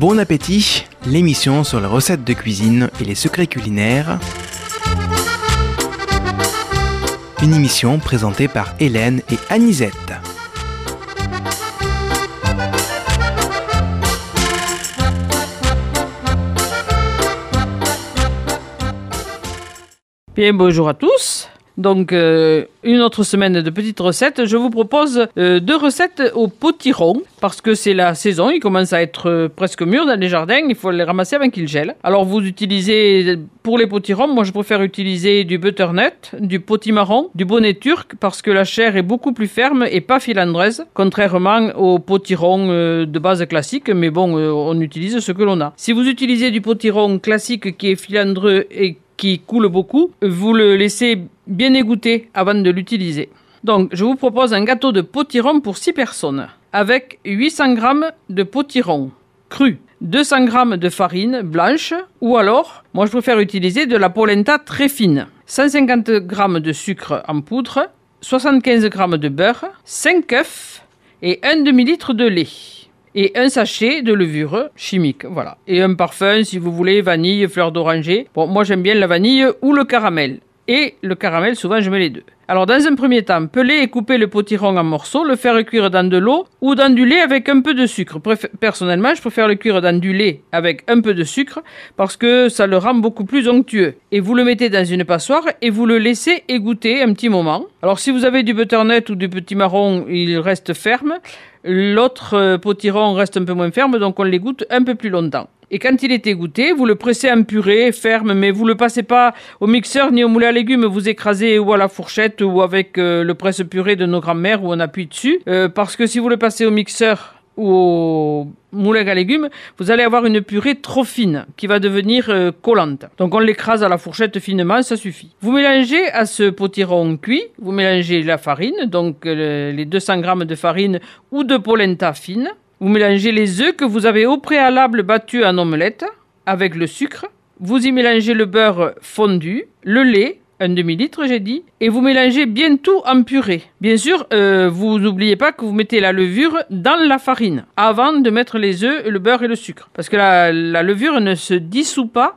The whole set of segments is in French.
Bon appétit, l'émission sur les recettes de cuisine et les secrets culinaires. Une émission présentée par Hélène et Anisette. Bien, bonjour à tous. Donc, une autre semaine de petites recettes. Je vous propose 2 recettes au potiron, parce que c'est la saison, ils commencent à être presque mûrs dans les jardins, il faut les ramasser avant qu'ils gèlent. Alors, vous utilisez, pour les potirons, moi je préfère utiliser du butternut, du potimarron, du bonnet turc, parce que la chair est beaucoup plus ferme et pas filandreuse, contrairement au potiron de base classique, mais bon, on utilise ce que l'on a. Si vous utilisez du potiron classique qui est filandreux et qui coule beaucoup, vous le laissez bien égoutter avant de l'utiliser. Donc, je vous propose un gâteau de potiron pour 6 personnes, avec 800 g de potiron cru, 200 g de farine blanche, ou alors, moi je préfère utiliser de la polenta très fine, 150 g de sucre en poudre, 75 g de beurre, 5 œufs et un demi-litre de lait. Et un sachet de levure chimique, voilà. Et un parfum, si vous voulez, vanille, fleur d'oranger. Bon, moi j'aime bien la vanille ou le caramel. Et le caramel, souvent je mets les deux. Alors dans un premier temps, peler et couper le potiron en morceaux, le faire cuire dans de l'eau ou dans du lait avec un peu de sucre. Personnellement, je préfère le cuire dans du lait avec un peu de sucre parce que ça le rend beaucoup plus onctueux. Et vous le mettez dans une passoire et vous le laissez égoutter un petit moment. Alors si vous avez du butternut ou du potimarron, il reste ferme. L'autre potiron reste un peu moins ferme, donc on l'égoutte un peu plus longtemps. Et quand il est égoutté, vous le pressez en purée ferme, mais vous le passez pas au mixeur ni au moulin à légumes. Vous écrasez ou à la fourchette ou avec le presse-purée de nos grands-mères où on appuie dessus. Parce que si vous le passez au mixeur ou au moulin à légumes, vous allez avoir une purée trop fine qui va devenir collante. Donc on l'écrase à la fourchette finement, ça suffit. Vous mélangez à ce potiron cuit, vous mélangez la farine, donc les 200 g de farine ou de polenta fine. Vous mélangez les œufs que vous avez au préalable battus en omelette avec le sucre. Vous y mélangez le beurre fondu, le lait, un demi-litre j'ai dit, et vous mélangez bien tout en purée. Bien sûr, vous n'oubliez pas que vous mettez la levure dans la farine avant de mettre les œufs, le beurre et le sucre. Parce que la levure ne se dissout pas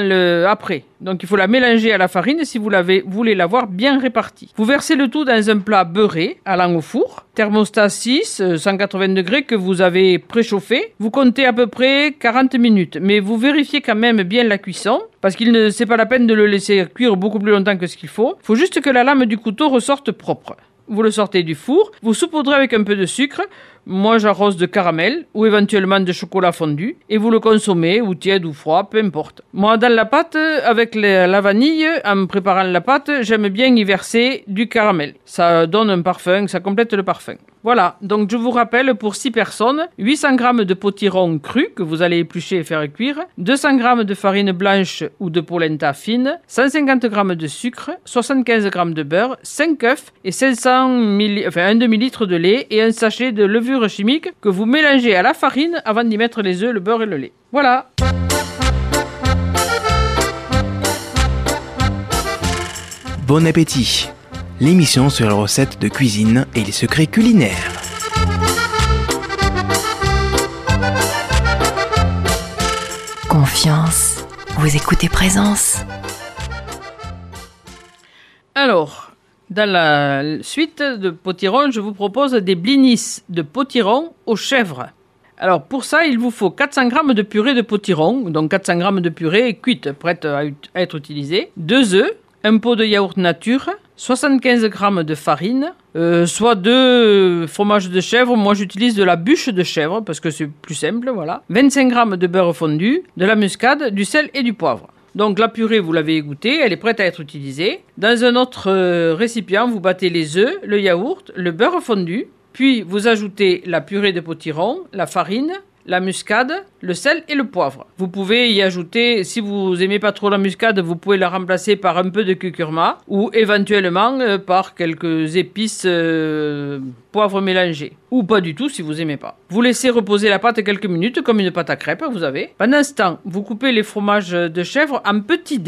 après. Donc il faut la mélanger à la farine si vous voulez l'avoir bien répartie. Vous versez le tout dans un plat beurré allant au four, thermostat 6, 180 degrés que vous avez préchauffé. Vous comptez à peu près 40 minutes, mais vous vérifiez quand même bien la cuisson parce c'est pas la peine de le laisser cuire beaucoup plus longtemps que ce qu'il faut. Il faut juste que la lame du couteau ressorte propre. Vous le sortez du four, vous saupoudrez avec un peu de sucre. Moi, j'arrose de caramel ou éventuellement de chocolat fondu et vous le consommez, ou tiède ou froid, peu importe. Moi, dans la pâte, avec la vanille, en préparant la pâte, j'aime bien y verser du caramel. Ça donne un parfum, ça complète le parfum. Voilà, donc je vous rappelle, pour 6 personnes, 800 g de potiron cru que vous allez éplucher et faire cuire, 200 g de farine blanche ou de polenta fine, 150 g de sucre, 75 g de beurre, 5 œufs et 1 demi-litre de lait et un sachet de levure chimique que vous mélangez à la farine avant d'y mettre les œufs, le beurre et le lait. Voilà. Bon appétit, l'émission sur les recettes de cuisine et les secrets culinaires. Confiance, vous écoutez Présence. Alors, dans la suite de potiron, je vous propose des blinis de potiron aux chèvres. Alors pour ça, il vous faut 400 g de purée de potiron, donc 400 g de purée cuite, prête à être utilisée, 2 œufs, un pot de yaourt nature, 75 g de farine, soit 2 fromages de chèvre. Moi j'utilise de la bûche de chèvre parce que c'est plus simple, voilà. 25 g de beurre fondu, de la muscade, du sel et du poivre. Donc la purée, vous l'avez égouttée, elle est prête à être utilisée. Dans un autre récipient, vous battez les œufs, le yaourt, le beurre fondu, puis vous ajoutez la purée de potiron, la farine, la muscade, le sel et le poivre. Vous pouvez y ajouter, si vous aimez pas trop la muscade, vous pouvez la remplacer par un peu de curcuma ou éventuellement par quelques épices poivre mélangé. Ou pas du tout si vous aimez pas. Vous laissez reposer la pâte quelques minutes comme une pâte à crêpes, vous avez. Pendant ce temps, vous coupez les fromages de chèvre en petits dés.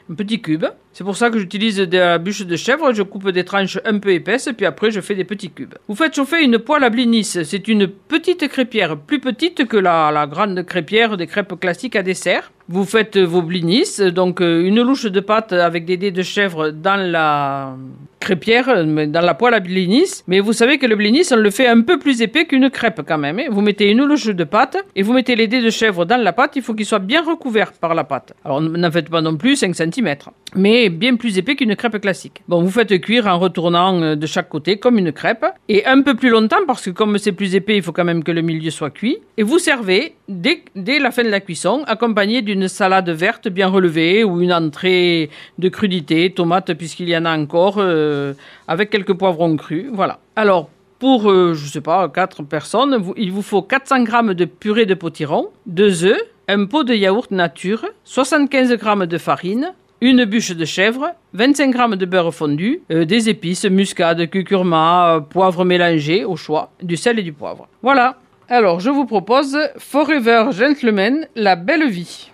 un petit cube. C'est pour ça que j'utilise de la bûche de chèvre. Je coupe des tranches un peu épaisses, puis après je fais des petits cubes. Vous faites chauffer une poêle à blinis. C'est une petite crêpière, plus petite que la grande crêpière des crêpes classiques à dessert. Vous faites vos blinis, donc une louche de pâte avec des dés de chèvre dans la crêpière, dans la poêle à blinis. Mais vous savez que le blinis, on le fait un peu plus épais qu'une crêpe quand même. Vous mettez une louche de pâte et vous mettez les dés de chèvre dans la pâte. Il faut qu'ils soient bien recouverts par la pâte. Alors n'en faites pas non plus 5 cm, mais bien plus épais qu'une crêpe classique. Bon, vous faites cuire en retournant de chaque côté comme une crêpe et un peu plus longtemps parce que comme c'est plus épais, il faut quand même que le milieu soit cuit. Et vous servez dès la fin de la cuisson, accompagné d'une salade verte bien relevée ou une entrée de crudités, tomates puisqu'il y en a encore, avec quelques poivrons crus. Voilà. Alors, pour, 4 personnes, il vous faut 400 g de purée de potiron, 2 œufs, un pot de yaourt nature, 75 g de farine, une bûche de chèvre, 25 g de beurre fondu, des épices, muscade, curcuma, poivre mélangé au choix, du sel et du poivre. Voilà. Alors, je vous propose Forever Gentleman, la belle vie.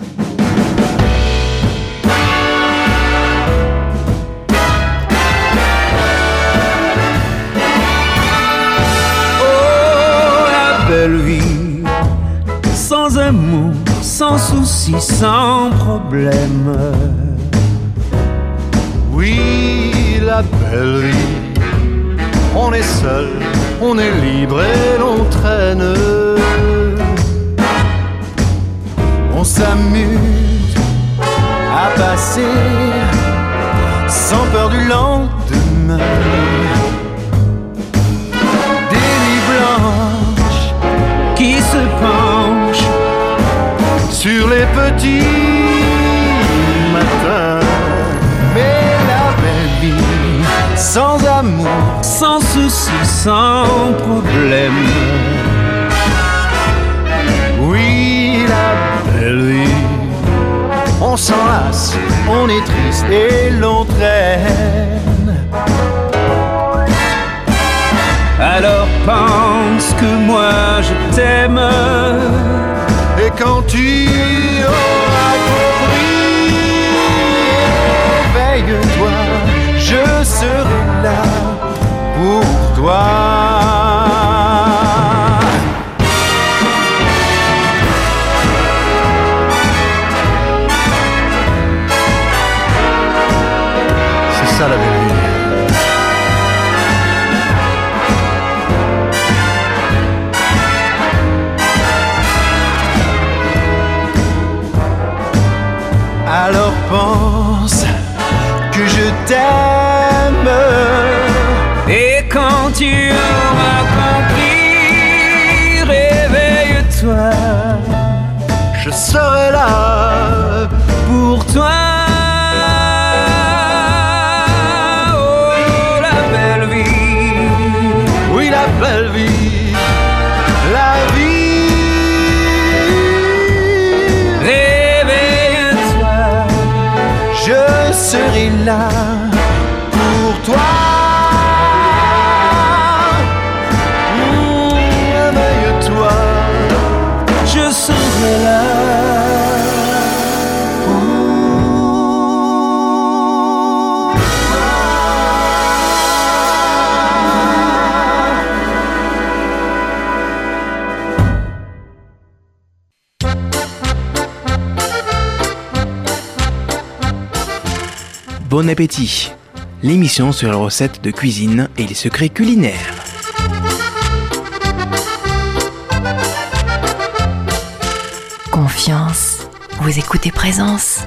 Belle vie, sans amour, sans souci, sans problème. Oui, la belle vie, on est seul, on est libre et l'on traîne. On s'amuse à passer sans peur du lendemain. Des nuits blanches qui se penche sur les petits matins. Mais la belle vie, sans amour, sans souci, sans problème. Oui, la belle vie, on s'enlace, on est triste et l'on traîne. Alors pense que moi je t'aime. Et quand tu auras compris, éveille-toi, je serai là pour toi. C'est ça la belle vie. Alors pense que je t'aime. Et quand tu auras compris, réveille-toi, je serai là pour toi. Oh, la belle vie. Oui, la belle vie, la vie. Réveille-toi, je serai là pour toi. Réveille-toi, je serai là. Bon appétit, l'émission sur les recettes de cuisine et les secrets culinaires. Confiance, vous écoutez Présence.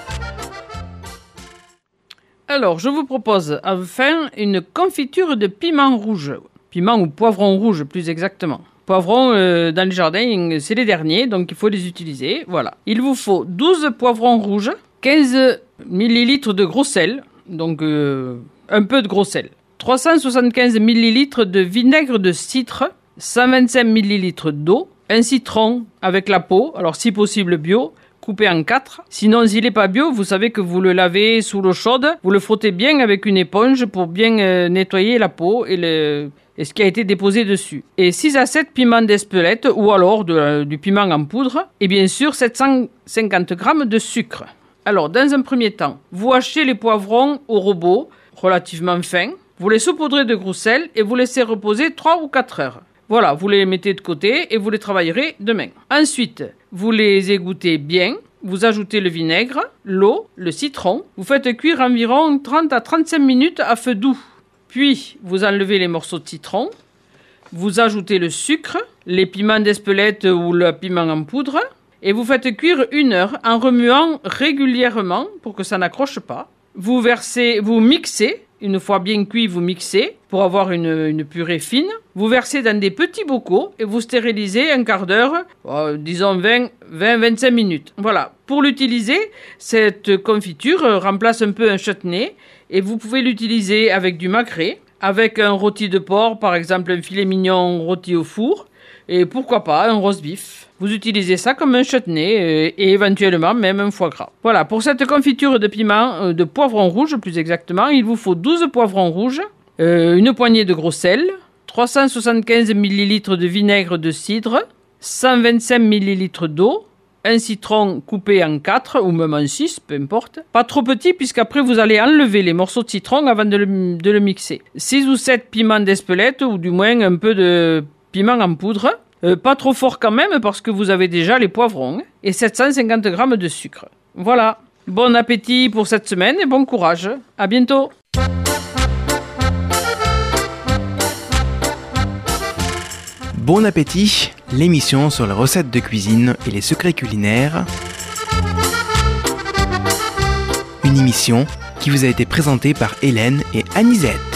Alors, je vous propose enfin une confiture de piment rouge. Piment ou poivron rouge, plus exactement. Poivrons, dans les jardins, c'est les derniers, donc il faut les utiliser. Voilà. Il vous faut 12 poivrons rouges, 15 ml de gros sel, donc un peu de gros sel. 375 ml de vinaigre de cidre, 125 ml d'eau, un citron avec la peau, alors si possible bio, coupé en 4. Sinon, s'il n'est pas bio, vous savez que vous le lavez sous l'eau chaude, vous le frottez bien avec une éponge pour bien nettoyer la peau et ce qui a été déposé dessus. Et 6 à 7 piments d'Espelette ou alors du piment en poudre. Et bien sûr, 750 g de sucre. Alors, dans un premier temps, vous hachez les poivrons au robot, relativement fins. Vous les saupoudrez de gros sel et vous laissez reposer 3 ou 4 heures. Voilà, vous les mettez de côté et vous les travaillerez demain. Ensuite, vous les égouttez bien. Vous ajoutez le vinaigre, l'eau, le citron. Vous faites cuire environ 30 à 35 minutes à feu doux. Puis, vous enlevez les morceaux de citron. Vous ajoutez le sucre, les piments d'Espelette ou le piment en poudre. Et vous faites cuire 1 heure en remuant régulièrement pour que ça n'accroche pas. Vous mixez. Une fois bien cuit, vous mixez pour avoir une purée fine. Vous versez dans des petits bocaux et vous stérilisez un quart d'heure, disons 20-25 minutes. Voilà. Pour l'utiliser, cette confiture remplace un peu un chutney et vous pouvez l'utiliser avec du magret, avec un rôti de porc, par exemple un filet mignon rôti au four, et pourquoi pas un roast beef. Vous utilisez ça comme un chutney et éventuellement même un foie gras. Voilà, pour cette confiture de piment, de poivron rouge plus exactement, il vous faut 12 poivrons rouges, une poignée de gros sel, 375 ml de vinaigre de cidre, 125 ml d'eau, un citron coupé en 4 ou même en 6, peu importe. Pas trop petit puisqu'après vous allez enlever les morceaux de citron avant de le mixer. 6 ou 7 piments d'Espelette ou du moins un peu de piment en poudre. Pas trop fort quand même parce que vous avez déjà les poivrons. Et 750 g de sucre. Voilà. Bon appétit pour cette semaine et bon courage. À bientôt. Bon appétit, l'émission sur les recettes de cuisine et les secrets culinaires. Une émission qui vous a été présentée par Hélène et Anisette.